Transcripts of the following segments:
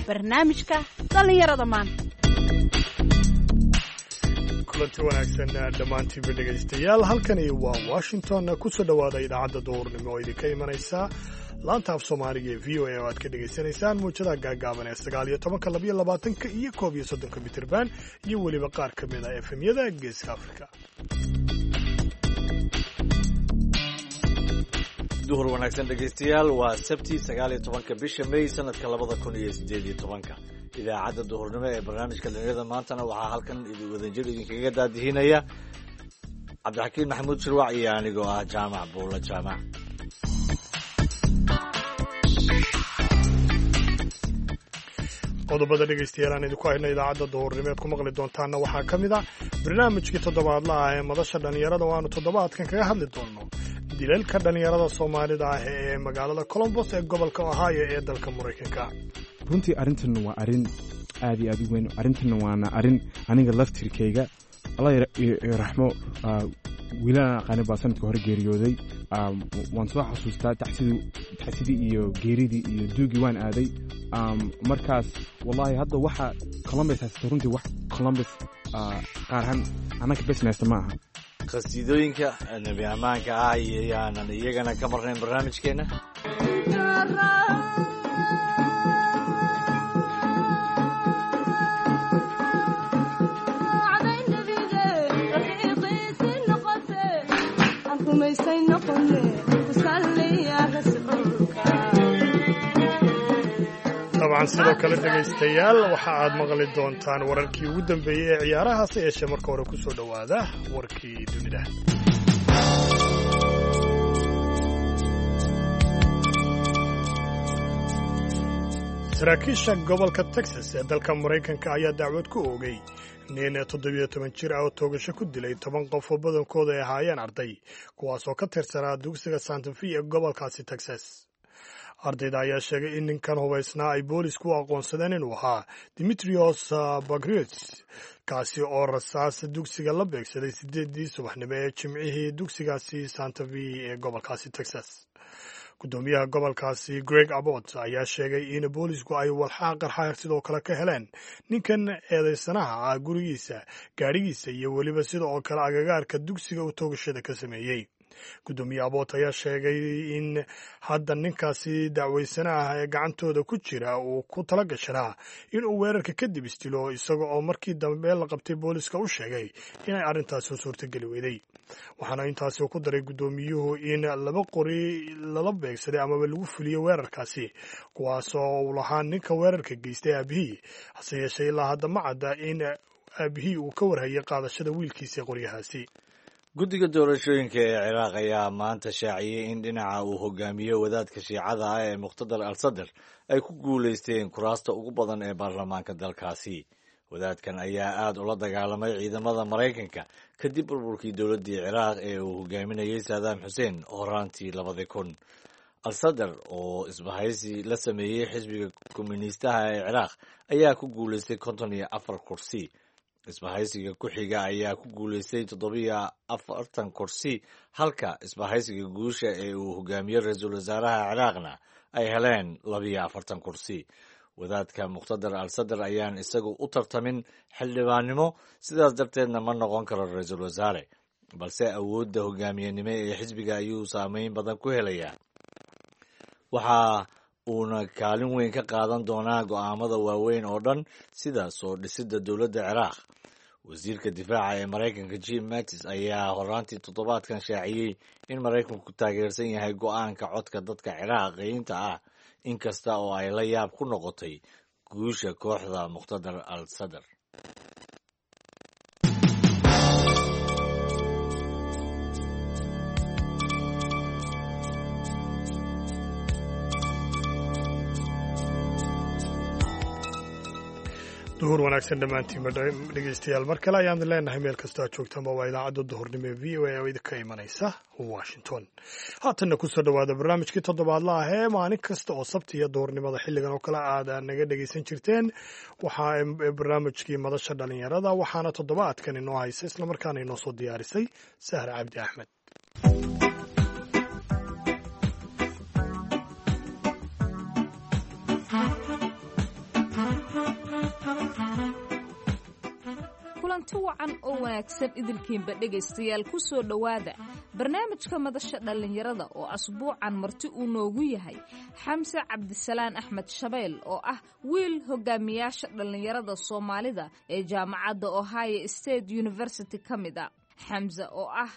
barnaamijka dhallinyarada maanta. kulanti wanaagsan dhammaantiinba dhegaystayaal, halkani waa Washington. kusoo dhowaada idaacadda duhurnimo oo idinka imanaysa laanta af soomaaliga ee v o a oo aad ka dhegaysanaysaan muujadaha gaagaaban ee 19, 22 iyo 31 mitirban iyo weliba qaar ka mid a efemyada geeska afrika. duhur wanaagsan dhegaystayaal, waa sabti 19 bisha May sanadka 2018. idaacadda duhurnimo ee barnaamijka dhalinyarada maantana waxaa halkan wadajir idinkaga daadihinaya cabdixakiin maxamuud shirwac iyo anigoo ah jaamac buulla jaamac. qodobada dhegaystayaal aan idinku hayno idaacadda duhurnimo eed ku maqli doontaana waxaa ka mid ah barnaamijkii toddobaadlaha ee madasha dhalinyarada oo aanu toddobaadkan kaga hadli doonno dilalka dhalinyarada soomaalida ah ee magaalada Columbus ee gobolka Ohio ee dalka Mareykanka. runtii arrintan waa arrin aad iyo aad u weyn. arrintan waana arrin aniga laftirkayga alla raxmo wiilaan aqaani baa sanadka hore geeriyooday. waan soo xasuustaa taxsidii iyo geeridii iyo duugii waan aaday. markaas wallahi hadda waxa Columbus haysta runtii wax Columbus qaar ahaan annaga business ma aha. qasiidooyinka nabi amaanka ah ayaanan iyagana ka marnayn barnaamijkeena. dabcan sidoo kale dhegaystayaal waxa aad maqli doontaan wararkii ugu dambeeyey ee ciyaarahaas yeeshee marka hore ku soo dhowaada warkii dunida. saraakiisha gobolka Texas ee dalka Mareykanka ayaa dacwad ku oogay nin 17 jir ah oo toogasho ku dilay 10 qof oo badankooda ay ahaayeen arday kuwaas oo ka tirsanaa dugsiga Santa Fe ee gobolkaasi Texas. ardayda ayaa sheegay in ninkan hubaysnaa ay boolisku u aqoonsadeen inuu ahaa Dimitrios Bagrios, kaasi oo rasaas dugsiga la beegsaday 8 subaxnimo ee jimcihii dugsigaasi Santa Fe ee gobolkaasi Texas. gudoomiyaha gobolkaasi Greg Abbott ayaa sheegay in boolisku ay walxaaq qarxa sidoo kale ka heleen ninkan eedeysanaha ah gurigiisa, gaadhigiisa iyo weliba sidoo kale agagaarka dugsiga uu toogashada ka sameeyey. gudoomiye Abbott ayaa sheegay in hadda ninkaasi dacweysanaha ee gacantooda ku jira uu ku tala gashanaa inuu weerarka kadib istilo, isaga oo markii dambe la qabtay booliska u sheegay inay arrintaasi u suurtageli weyday. waxaana intaasi ku daray gudoomiyuhu in 2 qori lala beegsaday amaba lagu fuliyo weerarkaasi, kuwaasoo uu lahaa ninka weerarka geystay aabihii, hase yeeshee ilaa hadda ma cadda in aabihii uu ka warhayay qaadashada wiilkiisa qoryahaasi. guddiga doorashooyinka ee Ciraaq ayaa maanta shaaciyey in dhinaca uu hogaamiyo wadaadka shiicada ah ee Muqtada al-Sadr ay ku guulaysteen kuraasta ugu badan ee baarlamaanka dalkaasi. wadaadkan ayaa aad ula dagaalamay ciidamada Mareykanka kadib burburkii dowladdii Ciraaq ee uu hogaaminayay Saddam Hussein horaantii 2000. al-Sadr oo isbahaysi la sameeyey xisbiga komuniistaha ee Ciraaq ayaa ku guulaystay 54 kursi. isbahaysiga ku xiga ayaa ku guulaystay 47 kursi, halka isbahaysiga guusha ee uu hogaamiyo ra-iisul wasaaraha Ciraaqna ay heleen 42 kursi. wadaadka Muqtada al-Sadr ayaan isagu u tartamin xildhibaannimo, sidaas darteedna ma noqon karo ra-iisul wasaare, balse awoodda hogaamiyenimo ee xisbiga ayuu saameyn badan ku helayaa. waxa uuna kaalin weyn ka qaadan doonaa go'aamada waaweyn oo dhan sida soo dhisidda dowladda Ciraaq. wasiirka difaaca ee Mareykanka Jim Mattis ayaa horaantii toddobaadkan shaaciyey in Mareykanku taageersan yahay go'aanka codka dadka Ciraaqiyiinta ah, inkasta oo ay la yaab ku noqotay guusha kooxda Muqtada al-Sadr. duhur wanaagsan dhammaantiinba dhegaystayaal, mar kale ayaan leenahay meel kastoo aad joogtaanba waa idaacadda duhurnimo ee v o a oo idinka imanaysa Washington. haatanna kusoo dhowaada barnaamijkii toddobaadlaha ah ee maalin kasta oo sabti iyo duhurnimada xilligan oo kale aad naga dhegaysan jirteen. waxaa barnaamijkii madasha dhalinyarada, waxaana toddobaadkan inoo haysa islamarkaana inoo soo diyaarisay Sahra Cabdi Axmed. kulanti wacan oo wanaagsan idilkiinba dhegaystayaal ku soo dhowaada barnaamijka madasha dhallinyarada oo asbuucan marti uu noogu yahay xamse cabdisalaan axmed shabeel oo ah wiil hogaamiyaasha dhallinyarada soomaalida ee jaamacadda ohio state university ka mid a xamse oo ah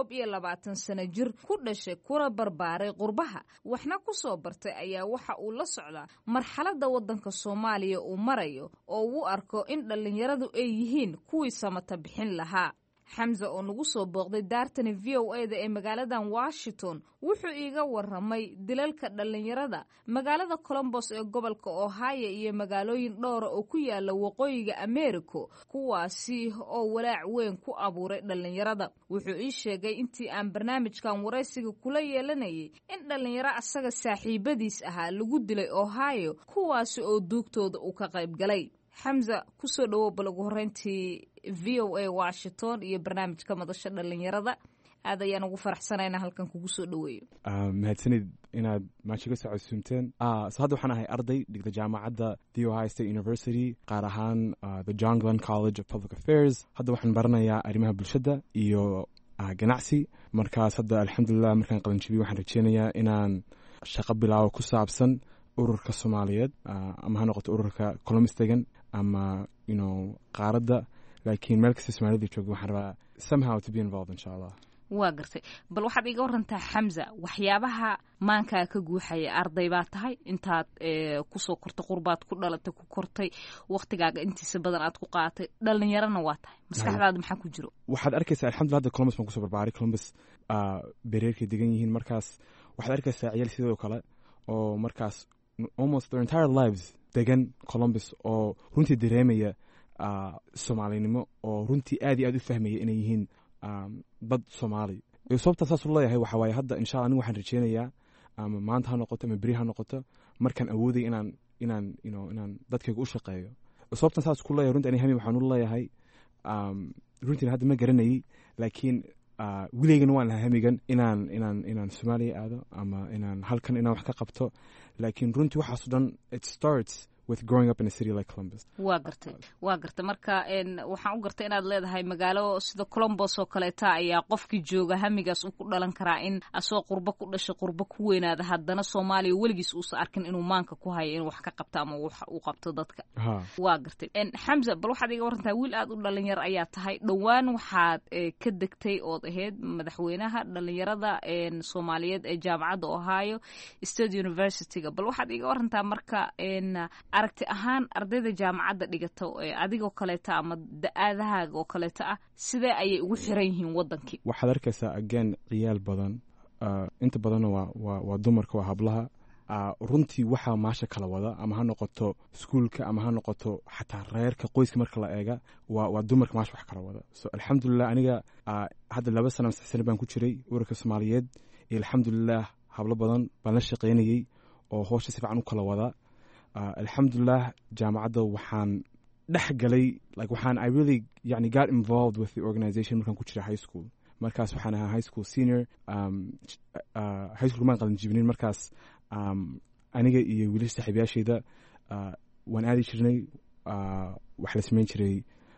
21 sano jir ku dhashay kuna barbaaray qurbaha waxna ku soo bartay ayaa waxa uu la socdaa marxaladda waddanka Soomaaliya uu marayo oo uu arko in dhallinyaradu ay yihiin kuwii samata bixin lahaa xamse oo nagu soo booqday daartani VOA-da ee magaaladan Washington wuxuu iiga waramay dilalka dhallinyarada magaalada Columbus ee gobolka Ohio iyo magaalooyin dhowr oo ku yaala waqooyiga America kuwaasi oo walaac weyn ku abuuray dhallinyarada wuxuu ii sheegay intii aan barnaamijkan wareysiga kula yeelanayay in dhallinyaro asaga saaxiibadiis ahaa lagu dilay Ohio kuwaasi oo duugtooda uu ka qayb galay xamse ku soo dhawow balagu horeyntii VOA Washington iyo barnaamijka madasha dhallinyarada aad ayaan ugu faraxsanaynaa halkan kugu soo dhaweeyo mahadsanid inaad maashiga socodsuumteen hadda waxaan ahay arday dhigta jaamacadda The Ohio State University qaar ahaan the John Glenn College of Public Affairs hadda waxaan baranayaa arrimaha bulshada iyo ganacsi markaas hadda alxamdulilah markaan qabanjabiyo waxaan rajeynayaa inaan shaqo bilaabo ku saabsan ururka Soomaaliyeed ama ha noqoto ururka Columbus degan ama qaaradda laakiin meel kasta Soomaalida joogto waxaan rabaa somehow to be involved insha Allah waa gartay bal waxaad iga warantaa xamse waxyaabaha maankaa ka guuxaya arday baa tahay intaad kusoo kortay qurbaad ku dhalatay ku kortay waqtigaaga intiisa badan aad ku qaadatay dhallinyarana waa tahay maskaxdaada maxaa ku jiro waxaad arkaysaa alxamdulilah hadda Columbus baan kusoo barbaaray Columbus bereerkay degan yihiin markaas waxaad arkaysaa ciyaal sidoo kale oo markaas almost their entire lives degan Columbus oo runtii dareemaya Soomaalinimo oo runtii aad iyo aad u fahmaya inay yihiin dad Soomaali sababta saas u leeyahay waxa waaye hadda insha Allah anigu waxaan rajeynayaa ama maanta ha noqoto ama beri ha noqoto markaan awooday inaan dadkayga u shaqeeyo sababtan saas ku leeyahay runtii aniga hami waxaan u leeyahay runtii hadda ma garanayay laakiin wilaygana waan lahaa hamigan inaan Soomaaliya aado ama inaan halkan inaan wax ka qabto laakiin runtii waxaas dhan it starts with growing up in a city like Columbus. waa gartay marka waxaan u gartay inaad leedahay magaalo sida Columbus oo kaleeta ayaa qofkii jooga hamigaas uu ku dhalan karaa in asoo qurbo ku dhashay qurbo ku weynaada haddana Soomaaliya weligiis uusan arkin inuu maanka ku hayo in wax ka qabto ama wax uu qabto dadka waa gartay xamse bal waxaad iga warantaa wiil aad u dhalinyar ayaa tahay dhowaan waxaad ka degtay ood ahayd madaxweynaha dhalinyarada Soomaaliyeed ee jaamacadda Ohio State University-ga bal waxaad iga warantaa marka aragti ahaan ardayda jaamacadda dhigato adigoo kaleeta ama da'adahaaga oo kaleeta ah sidee ayay ugu xiran yihiin wadankii waxaad arkaysaa again ciyaal badan inta badanna waa dumarka waa hablaha runtii waxaa maasha kala wada ama ha noqoto iskuulka ama ha noqoto xataa reerka qoyska marka la eega waa dumarka maasha wax kala wada so alxamdulilah aniga hadda 2 sano 3 sano baan ku jiray ururka Soomaaliyeed iyo alxamdulilah hablo badan baan la shaqeynayay oo howsha si fiican u kala wada alxamdulilah jaamacadda waxaan dhex galay waxaan I really got involved with the organization markaan ku jiray high school markaas waxaan ahaa high school senior high school maan qalan jibinin markaas aniga iyo wiilasha saaxiibayaashayda waan aadi jirnay wax la samayn jiray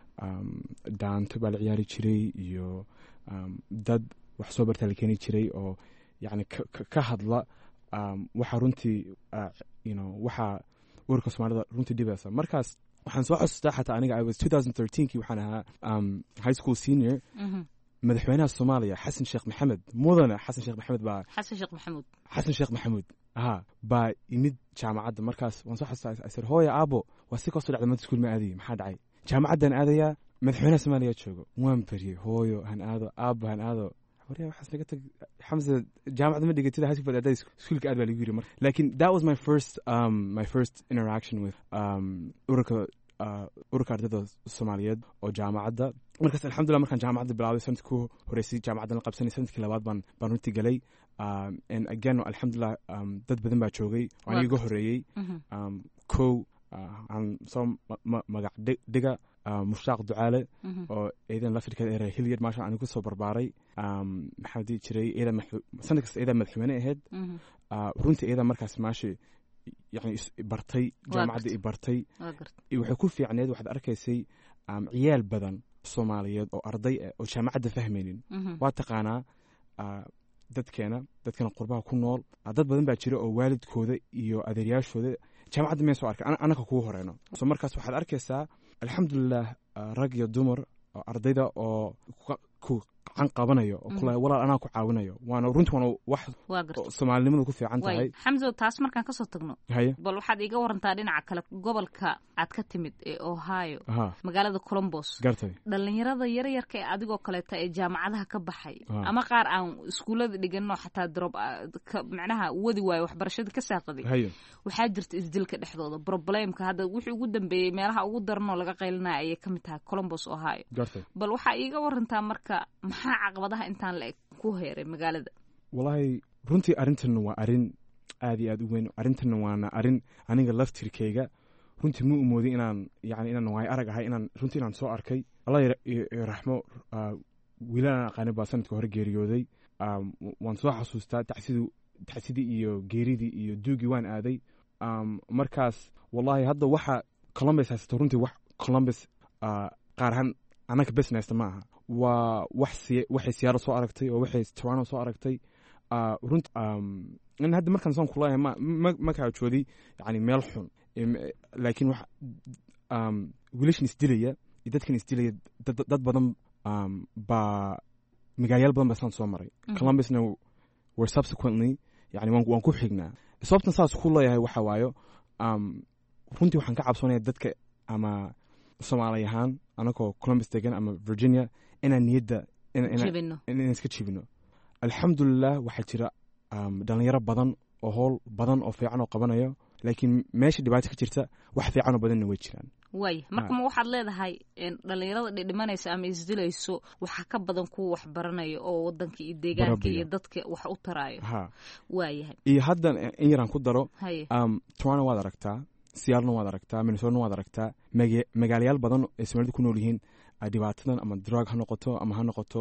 daanto baa la ciyaari jiray iyo dad wax soo bartaa la keeni jiray oo ka hadla waxa runtii waxa ururka Soomaalida runtii dhibaysa markaas waxaan soo xasuustaa xataa aniga I was 2013kii waxaan ahaa high school senior madaxweynaha Soomaaliya Xasan Sheekh Maxamed mudane Xasan Sheekh Maxamuud baa imid jaamacadda markaas waan soo xasuustaa asir hooya aabo waa si koosto dhacday iskuul ma aadiyay maxaa dhacay jaamacaddan aadaya madaxweynaha Soomaaliya joogo waan bariyay hooyo han aado aabo han aado wariya waxaas laga tag xamse jaamacadda ma dhigatida high school aday iskuulka aad baa lagu yiri marka laakiin that was my first interaction with ururka ardayda Soomaaliyeed oo jaamacadda markaas alxamdulilah markaan jaamacadda bilaabay sanadkii ku horeysay jaamacaddan la qabsanay sanadkii labaad baan runtii galay and again alxamdulilah dad badan baa joogay oo aniga horeeyay aan soo magac dhiga mushtaaq ducaale oo ciidan lafirkeeda ee Hilliard maasha aan ku soo barbaaray maxaa dii jiray sanad kasta ciidan madaxweyne ahayd runtii ciidan markaas maashi bartay jaamacadda bartay waxay ku fiicneed waxaad arkaysay ciyaal badan soomaaliyeed oo arday ah oo jaamacadda fahmaynin waa taqaanaa dadkeena qurbaha ku nool dad badan baa jira oo waalidkooda iyo adeeryaashooda jaamacadda mee soo arkay anaka kugu horeyno so markaas waxaad arkaysaa alxamdulilah rag iyo dumar oo ardayda oo ku gacan qabanayo oo kule walaal anaa ku caawinayo waana runtii waana wax soomaalinimadu ku fiican tahay xamso taas markaan kasoo tagno bal waxaad iiga warantaa dhinaca kale gobolka aad ka timid ee Ohio magaalada Columbus dhalinyarada yaryarka ee adigoo kaleeta ee jaamacadaha ka baxay ama qaar aan iskuulada dhigano xataa drop macnaha wadi waayo waxbarashada ka saaqaday waxaa jirta isdilka dhexdooda problemka hadda wixii ugu dambeeyay meelaha ugu darno laga qaylinaa ayay ka mid tahay Columbus Ohio bal waxaa iiga warantaa marka maxaa caqabadaha intaan la eg ku heeray magaalada wallahi runtii arrintan waa arrin aad iyo aad u weyn arrintan waana arrin aniga laftirkeyga runtii ma umoodi inaan waay arag ahay runtii inaan soo arkay allah raxmo wiilaan aqaani baa sanadka hore geeriyooday waan soo xasuustaa tacsidii iyo geeridii iyo duugii waan aaday markaas wallahi hadda waxa Columbus haysta runtii wax Columbus qaar ahaan anaka business ma aha waa waxay siyaaro soo aragtay oo waxay Toronto soo aragtay runtii in hadda markaan soo kulahay ma ka joodi yani meel xun laakiin wax wiilashan isdilaya iyo dadkan isdilaya dad badan baa magaalayaal badan baa soo maray Columbusna were subsequently yani waan ku xignaa sababtan saas ku leeyahay waxa waayo runtii waxaan ka cabsoonayaa dadka ama Soomaali ahaan anagoo Columbus degan ama Virginia inaan niyadda inaan iska jibino alxamdulilah waxaa jira dhalinyaro badan oo howl badan oo fiican oo qabanayo laakiin meesha dhibaato ka jirta wax fiican oo badanna way jiraan waay marka ma waxaad leedahay dhalinyarada dhimanaysa ama isdilayso waxa ka badan kuwa wax baranaya oo wadanka iyo deegaanka iyo dadka wax u taraayo waayahay iyo hadda in yaraan ku daro Toronto waad aragtaa Seattle waad aragtaa Minnesota waad aragtaa magaalayaal badan ee Soomaalidu ku nool yihiin dhibaatadan ama drug ha noqoto ama ha noqoto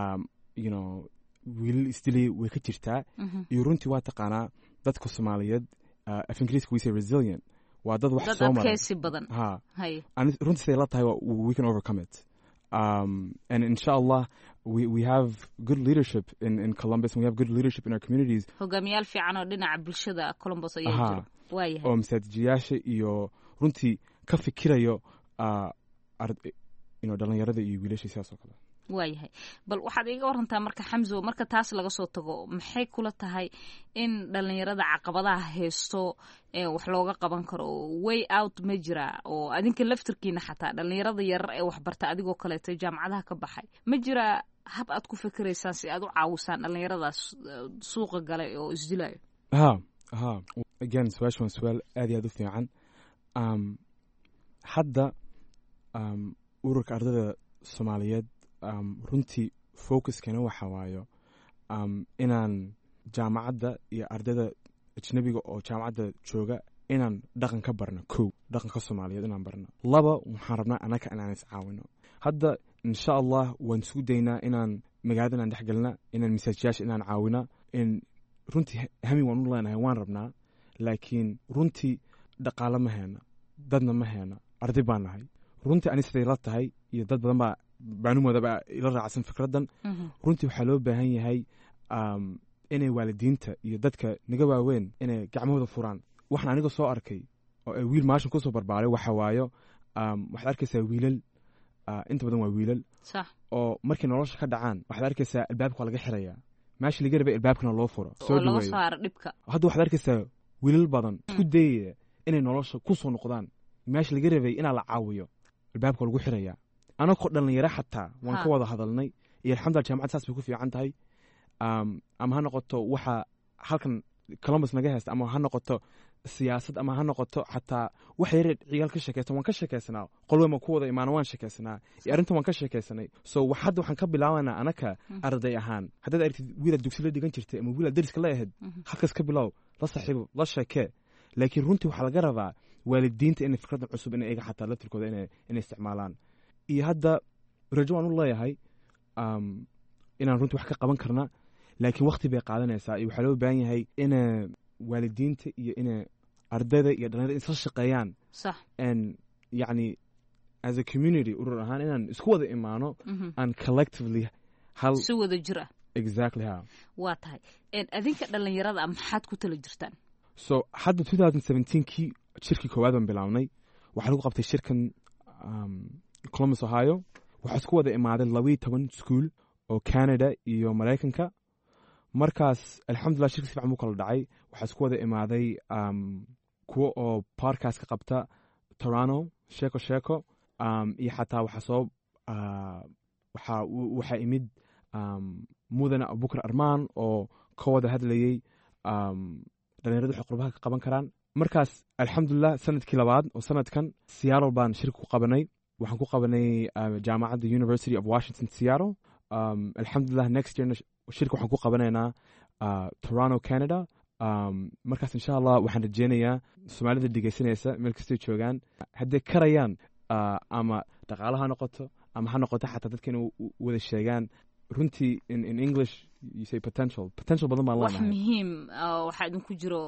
wiilal isdilay way ka jirtaa iyo runtii waa taqaanaa dadka Soomaaliyeed af Ingiriiska we say resilient waa dad wax soo maray dadkeesi badan runtii siday la tahay we can overcome it and inshallah we have good leadership in Columbus and we have good leadership in our communities hogaamiyaal fiican oo dhinaca bulshada Columbus ayaa jira oo masaajiyaasha iyo runtii ka fikirayo dhalinyarada iyo wiilasha sidaas oo kale waayahay bal waxaad iiga warantaa marka xamso marka taas laga soo tago maxay kula tahay in dhalinyarada caqabadaha haysto wax looga qaban karo way out ma jira oo adinka laftirkiina xataa dhalinyarada yar ee waxbarta adigoo kaleeto jaamacadaha ka baxay ma jira hab aad ku fikiraysaan si aad u caawisaan dhalinyaradaas suuqa galay oo isdilayo again su'aashan waa su'aal aad iyo aad u fiican hadda ururka ardayda Soomaaliyeed runtii focuskana waxa waayo inaan jaamacadda iyo ardayda ajnabiga oo jaamacadda jooga inaan dhaqan ka barno dhaqanka Soomaaliyeed inaan barno laba waxaan rabnaa anaka inaan is caawino hadda insha Allah waan isku daynaa inaan magaalada dhex galna inaan masaajiyaasha inaan caawina in runtii hami waan u leenahay waan rabnaa laakiin runtii dhaqaale ma heena dadna ma heena arday baan nahay runtii ani siday la tahay iyo dad badan baa baanumoodaba ila raacsan fikraddan runtii waxaa loo baahan yahay inay waalidiinta iyo dadka naga waaweyn inay gacmahooda furaan waxaan aniga soo arkay oo ay wiil maashan kusoo barbaaray waxa waayo waxaad arkaysaa wiilal inta badan waa wiilal oo markay nolosha ka dhacaan waxaad arkaysaa albaabka waa laga xirayaa meesha laga rabay albaabkana loo furo soo dhaweeyo hadda waxaad arkaysaa wiilal badan isku dayaya inay nolosha ku soo noqdaan meesha laga rabay inaa la caawiyo albaabka lagu xirayaa anagoo dhalinyaro xataa waan ka wada hadalnay iyo alxamdulillah jaamacad saas bay ku fiican tahay ama ha noqoto waxa halkan Columbus naga haysta ama ha noqoto siyaasad ama ha noqoto xataa wax yar ciyaal ka sheekaysan waan ka sheekaysanaa qolweyn ma ku wada imaan waan sheekaysanaa iyo arrintan waan ka sheekaysanay so hadda waxaan ka bilaabanaa anaka arday ahaan haddaad aragtid wiilad dugsi la dhigan jirtay ama wiilad dariska la ahayd halkaas ka bilow la saaxiibo la sheekee laakiin runtii waxaa laga rabaa waalidiinta inay fikraddan cusub inay iga xataa laftirkooda inay isticmaalaan iyo hadda rajo waan u leeyahay inaan runtii wax ka qaban karna laakiin waqti bay qaadanaysaa iyo waxaa loo baahan yahay ina waalidiinta iyo ina ardayda iyo dhalinyarada isla shaqeeyaan صح yani as a community urur ahaan inaan isku wada imaano aan collectively hal si wada jira exactly how waa tahay adinka dhalinyarada maxaad ku tala jirtaan so hadda 2017kii shirkii koowaad baan bilaabnay waxaa lagu qabtay shirkan Columbus Ohio waxaa isku wada imaaday 12 school oo Canada iyo Mareykanka markaas alxamdulillah shirkii si fiican buu kala dhacay waxaa isku wada imaaday kuwa oo podcast ka qabta Toronto sheeko iyo xataa waxaa imid mudane Abubakar Armaan oo ka wada hadlayay dhalinyaradu waxay qurbaha ka qaban karaan markaas alxamdulillah sanadkii labaad oo sanadkan Seattle baan shirka ku qabanay waxaan ku qabanay jaamacadda University of Washington Seattle alxamdulillah next year shirka waxaan ku qabanaynaa Toronto Canada markaas insha Allah waxaan rajeynayaa Soomaalida dhegeysanaysa meel kastoo joogaan hadday karayaan ama dhaqaalaha noqoto ama ha noqoto xataa dadka inay wada sheegaan runtii in English you say potential badan baan leenahay wax muhiim waxaa idinku jiro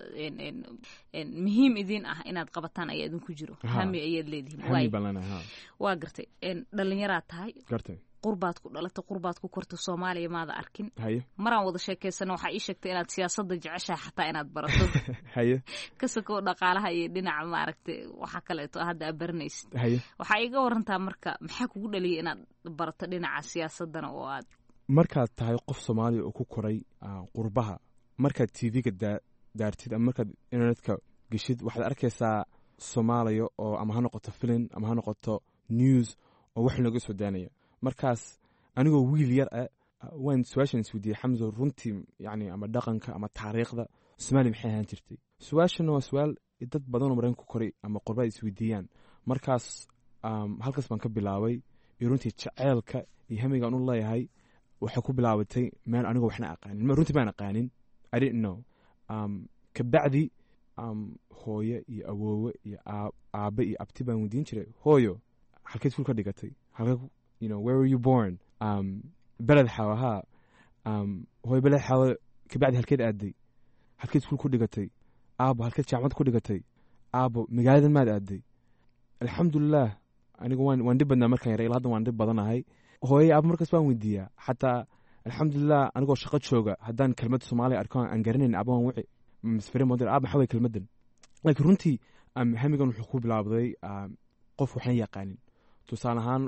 muhiim idin ah inaad qabataan ayaa idinku jiro hami ayaad leedihiin waa gartay dhalinyaraad tahay gartay qurbaad ku dhalatay qurbaad ku kortay Soomaaliya maada arkin maraan wada sheekeysano waxaa ii sheegtay inaad siyaasadda jeceshahay xataa inaad barato kasakoo dhaqaalaha iyo dhinaca maaragtay waxa kaleeto hadda aad baranaysid waxaa iga warantaa marka maxaa kugu dhaliyay inaad barato dhinaca siyaasaddana oo aad markaad tahay qof Soomaali oo ku koray qurbaha markaad TV-ga daartid ama markaad internetka geshid waxaad arkaysaa Soomaaliya oo ama ha noqoto film ama ha noqoto news oo wax laga soo daanaya markaas anigoo wiil yar waan su'aashan isweydiiyay Xamza runtii yani ama dhaqanka ama taariikhda Soomaaliya maxay ahaan jirtay su'aashana waa su'aal dad badan oo Mareykanka ku koray ama qurba isweydiiyaan markaas halkaas baan ka bilaabay runtii jaceelka iyo hamiga aan u leeyahay waxay ku bilaabatay meel anigoo waxna aqaanin runtii baan aqaanin I didn't know kabacdi hooyo iyo awoowe iyo aabe iyo abti baan weydiin jiray hooyo halkeed iskuul ka dhigatay halkee where were you born beled xawaha hooyo beled xawa kabacdi halkeed aaday halkeed iskuul ku dhigatay aabo halkeed jaamacad ku dhigatay aabo magaaladan maad aaday alxamdulillah anigu waan dhib badnaa markaan yaray ilaa hadda waan dhib badanahay hooyo aabo markaas waan weydiiyaa xataa alxamdulillah anigoo shaqo jooga haddaan kelmad Soomaali arko aan garanayn abo waan wici misfire model aabo maxaa way kelmadan laakiin runtii hamigan wuxuu ku bilaabday qof waxna yaqaanin tusaale ahaan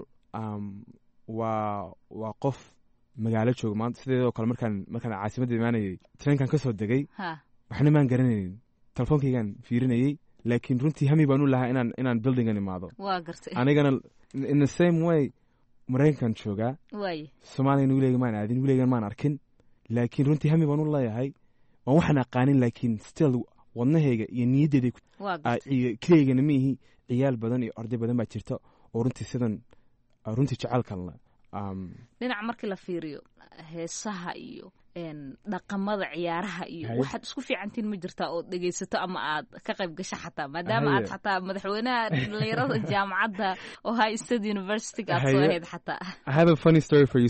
waa qof magaalo jooga maanta sideedoo kale markaan caasimadda imaanayay treenkan ka soo degay waxna maan garanaynin telefoonkaygaan fiirinayay laakiin runtii hami baan u lahaa inaan buildingan imaado anigana in the same way Mareykankan joogaa Soomaaliyana wilaygan maan aadin wilaygan maan arkin laakiin runtii hami baan u leeyahay waan waxaan aqaanin laakiin still wadnahayga iyo niyaddeeda keliyaygana miihi ciyaal badan iyo arday badan baa jirta oo runtii sidan runtii jecelkan dhinaca markii la fiiriyo heesaha iyo dhaqamada ciyaaraha iyo waxaad isku fiicantiin ma jirtaa oo dhegeysato ama aad ka qayb gasho xataa maadaama aad xataa madaxweynaha dhalinyarada jaamacadda Ohio State University aad soo ahayd xataa I have a funny story for you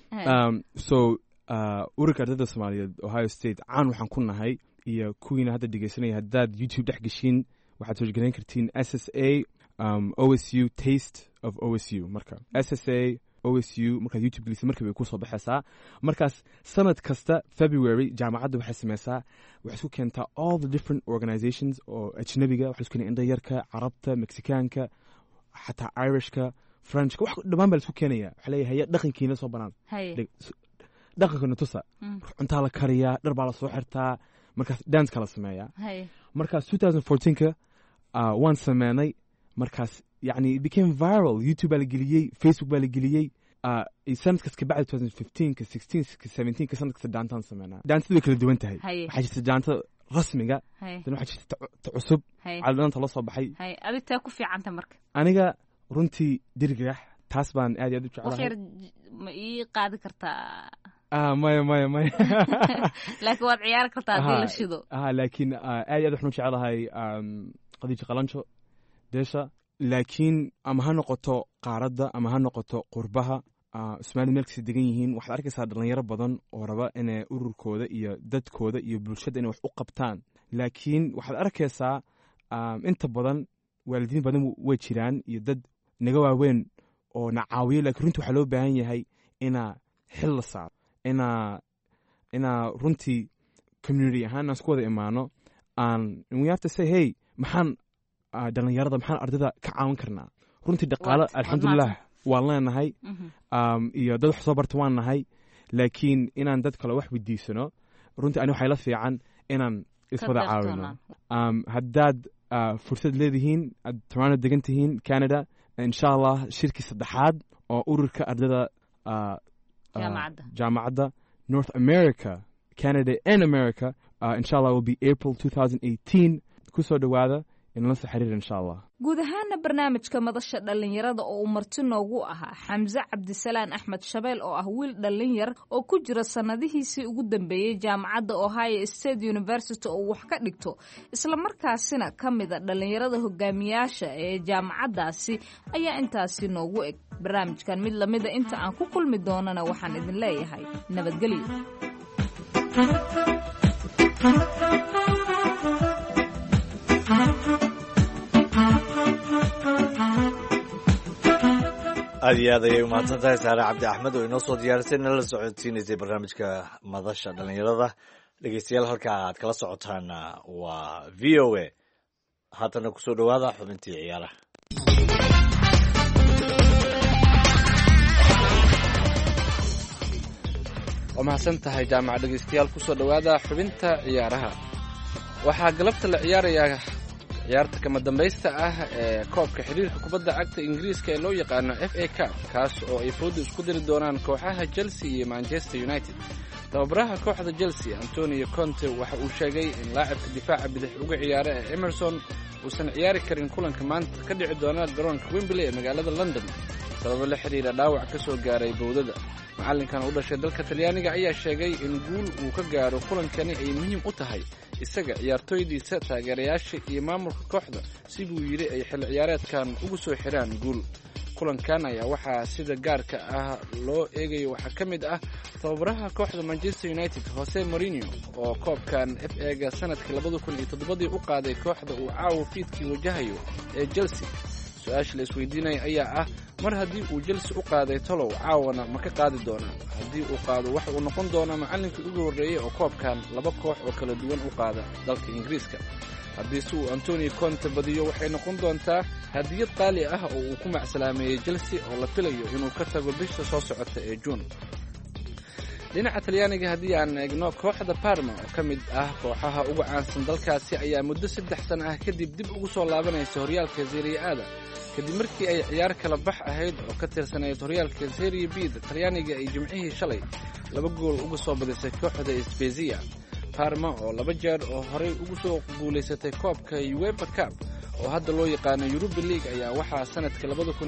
so ururka ardayda Soomaaliyeed Ohio State caan waxaan ku nahay iyo kuwiina hadda dhegeysanaya haddaad YouTube dhex gashiin waxaad soo garan kartiin SSA OSU Taste of OSU marka SSA OSU marka YouTube geliso marka way ku soo baxaysaa markaas sanad kasta February jaamacadda waxay sameeysaa waxay isku keentaa all the different organizations oo ajnabiga waxay isku keenaa indhayarka Carabta Mexicaanka xataa Irishka Frenchka wax dhamaan baa isku keenaya waxa leeyahay dhaqankiina soo banaan dhaqankana tusa cunta la kariyaa dhar baa la soo xirtaa markaas dance kala sameeyaa markaas 2014ka waan sameynay markaas يعني it became viral YouTube baa la geliyey Facebook baa la geliyey sanadkaas ka bacdi 2015 ka 16 ka 17 ka sanadkaas daantaan sameynaa daantada way kala duwan tahay waxaa jirta daanta rasmiga dan waxaa jirta ta cusub calaamada la soo baxay adiga taa ku fiicanta marka aniga runtii dirgax taas baan aad iyo aad u jeclahay waxyar ma ii qaadi kartaa maya laakiin waad ciyaari kartaa haddii la shido laakiin aad iyo aad waxaan u jeclahay qadiijo qalanjo deesha laakiin ama ha noqoto qaaradda ama ha noqoto qurbaha Soomaali meel kasta degan yihiin waxaad arkaysaa dhalinyaro badan oo raba inay ururkooda iyo dadkooda iyo bulshada inay wax u qabtaan laakiin waxaad arkaysaa inta badan waalidiin badan way jiraan iyo dad naga waaweyn oo na caawiyo laakiin runtii waxaa loo baahan yahay inaa xil la saaro inaa runtii community ahaan aan isku wada imaano we have to say hey maxaan dhalinyarada maxaan ardayda ka caawin karnaa runtii dhaqaale alxamdulilah waan leenahay iyo dad wax soo barta waan nahay laakiin inaan dad kale wax weydiisano runtii ani waxay la fiican inaan iswada caawino haddaad fursad leedihiin aad Toronto degan tihiin Canada insha allah shirkii saddexaad oo ururka ardayda jaamacadda North America Canada and America insha allah will be April 2018 kusoo dhawaada inla soo xiriir insha allah guud ahaana barnaamijka madasha dhalinyarada oo uu marti noogu ahaa Xamse Cabdisalaan Axmed Shabeel oo ah wiil dhalinyar oo ku jira sanadihiisii ugu dambeeyay jaamacadda Ohio State University oo wax ka dhigto isla markaasina kamida dhalinyarada hogaamiyaasha ee jaamacaddaasi ayaa intaasi noogu eg barnaamijkan mid lamida inta aan ku kulmi doonana waxaan idin leeyahay nabadgelyo aad iyo aad ayay umahadsan tahay saare cabdi axmed oo inoo soo diyaarisay nala socodsiinaysay barnaamijka madasha dhalinyarada dhegeystayaal halka aad kala socotaana waa v o a haatana kusoo dhawaada xubintii ciyaaraha waa mahadsan tahay jaamaca dhegeystayaal kusoo dhawaada xubinta ciyaaraha waxaa galabta la ciyaarayaa ciyaarta kama dambaysta ah ee koobka xiriirka kubadda cagta ingiriiska ee loo yaqaano FA Cup kaas oo ay foodo isku diri doonaan kooxaha Chelsea iyo Manchester United tababaraha kooxda Chelsea Antonio Conte waxa uu sheegay in laacibka difaaca bidix uga ciyaara ee Emerson uusan ciyaari karin kulanka maanta ka dhici doona garoonka Wembley ee magaalada London sabab la xiriira dhaawac ka soo gaaray bowdada macallinkan u dhashay dalka Talyaaniga ayaa sheegay in guul uu ka gaaro kulankani ay muhiim u tahay isaga ciyaartooydiisa taageerayaasha iyo maamulka kooxda siduu yiri ay xil ciyaareedkan ugu soo xiraan guul kulankan ayaa waxaa sida gaarka ah loo eegayo waxaa ka mid ah tababaraha kooxda Manchester United Jose Mourinho oo koobkan FA-ga sanadkii 2007 u qaaday kooxda uu caawa fiidkii wajahayo ee Chelsea su-aasha la isweydiinaya ayaa ah mar haddii uu Chelsea u qaaday talow caawana ma ka qaadi doonaa haddii uu qaado waxa uu noqon doonaa macallinkii ugu horreeyay oo koobkan laba koox oo kala duwan u qaada dalka Ingiriiska haddii uu Antonio Conte badiyo waxay noqon doontaa hadiyad qaali ah oo uu ku macsalaameeyay Chelsea oo la filayo inuu ka tago bisha soo socota ee June dhinaca Talyaaniga haddii aan eegno kooxda Parma oo ka mid ah kooxaha ugu caansan dalkaasi ayaa muddo 3 sano ah kadib dib ugu soo laabanaysa horyaalka Serie A kadib markii ay ciyaar kala bax ahayd oo ka tirsanayd horyaalka Serie B Talyaaniga ay jimcihii shalay 2 gool uga soo badisay kooxda Spezia Parma oo 2 jeer oo horey ugu soo guuleysatay koobka UEFA Cup oo hadda loo yaqaan Europa League ayaa waxaa sanadka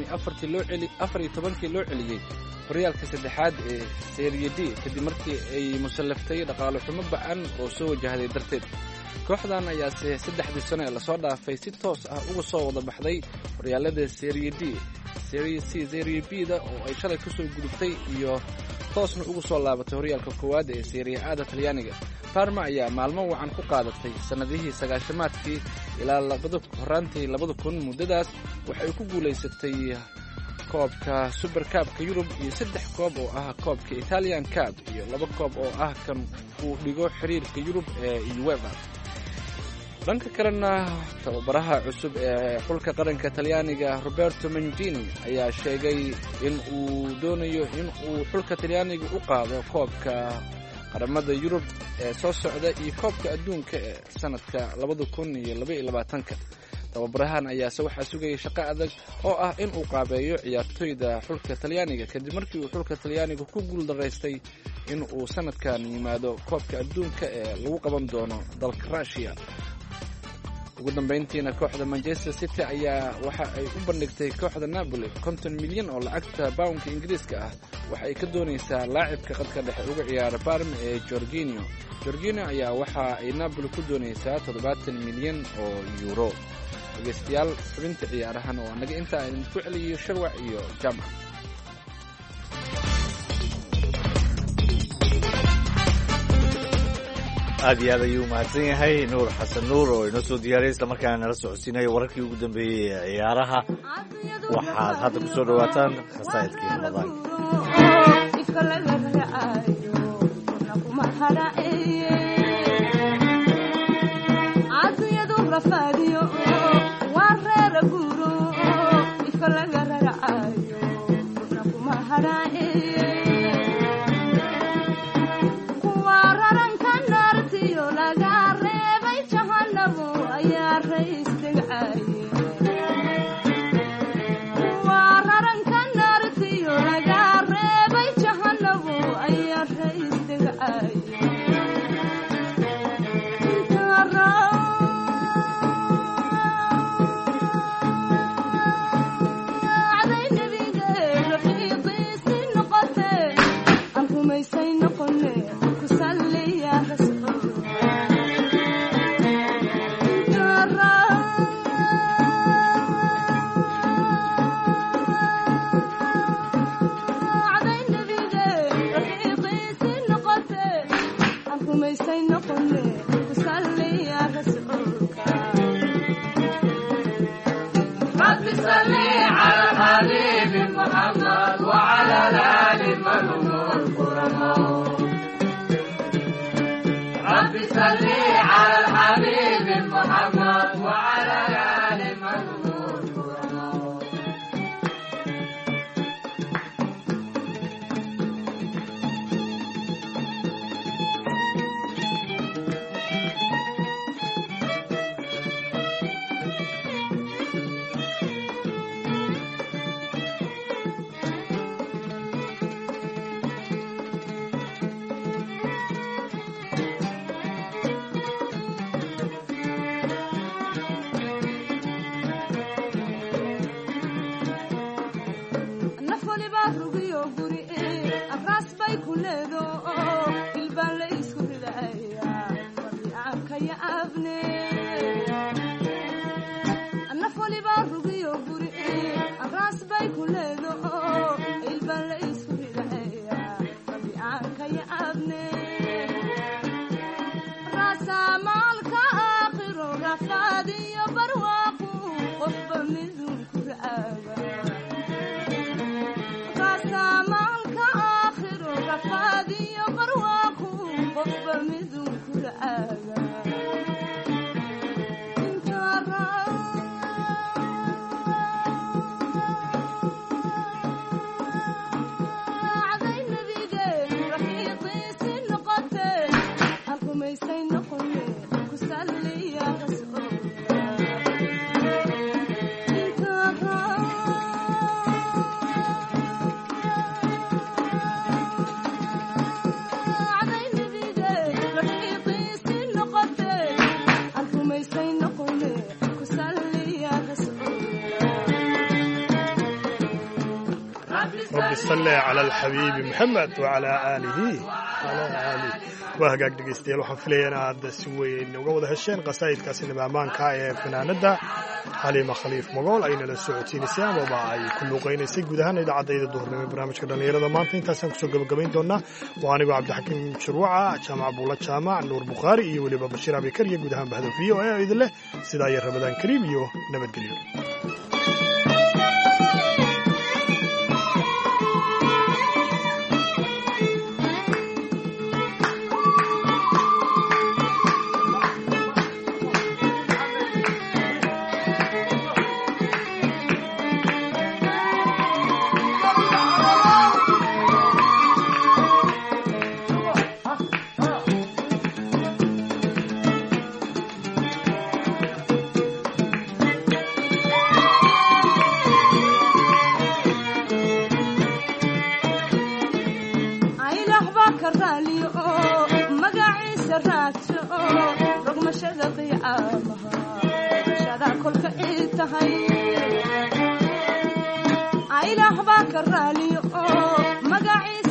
2014 loo celiyay horyaalka saddexaad ee Serie D kadib markii ay musallaftay dhaqaale xumo ba'an oo soo wajahday darteed kooxdan ayaa 3 sano ee la soo dhaafay si toos ah uga soo wada baxday horyaalada Serie D Serie C Serie B oo ay shalay ku soo gudubtay iyo toosna ugu soo laabatay horyaalka koowaad ee Serie A Talyaaniga Parma ayaa maalmo wacan ku qaadatay sanadihii 90-maadkii ilaa horaantii 2000 muddadaas waxay ku guuleysatay koobka Super Cup-ka Europe iyo 3 koob oo ah koobka Italian Cup iyo 2 koob oo ah kan uu dhigo xiriirka Europe ee UEFA dhanka kalena tababaraha cusub ee xulka qaranka Talyaaniga Roberto Mancini ayaa sheegay in uu doonayo in uu xulka Talyaaniga u qaado koobka qaramada Europe ee soo socda iyo koobka adduunka ee sanadka 2022 tababarahan ayaase waxaa sugayay shaqo adag oo ah in uu qaabeeyo ciyaartooyda xulka Talyaaniga kadib markii uu xulka Talyaaniga ku guul daraystay in uu sanadkan yimaado koobka adduunka ee lagu qaban doono dalka Russia ugu dambeyntiina kooxda Manchester City ayaa waxa ay u bandhigtay kooxda Napoli 50 milyan oo lacagta pound Ingiriiska ah waxa ay ka doonaysaa laacibka qadka dhexe uga ciyaara Parma ee Jorginho ayaa waxa ay Napoli ku doonaysaa 70 milyan oo euro dhageystayaal xubinta ciyaarahan oo anaga inta aan ku celiyo Sharwac iyo Jamac aad iyo aad ayuu mahadsan yahay nuur xasan nuur oo inoo soo diyaariyay isla markaana nala socodsiinayo wararkii ugu dambeeyey ee ciyaaraha waxaad hadda ku soo dhawaataan khasaa'idkii صلى على الحبيب محمد وعلى آله وهاجاك دقيستيل waxaan filayaa aad si weyn uga wada hesheen qasaa'idkaasi nabamaanka ee fanaanada Halima Khaliif Magool ayna la socodsiinaysaa ama ay ku luqeynaysaa guud ahaan idaacadda duhurnimo barnaamijka dhalinyarada maanta intaasaan ku soo gabagabayn doonaa waa anigu Cabdixakiim Shirwaca Jaamac Buula Jaamac Nuur Bukhari iyo waliba Bashiir Abikar iyo guud ahaan bahda fiyo ee idin leh sida ay Ramadaan Kariim iyo nabadgelyo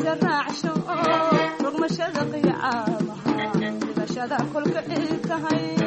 رغم شذق عامها بشذا كل كئتها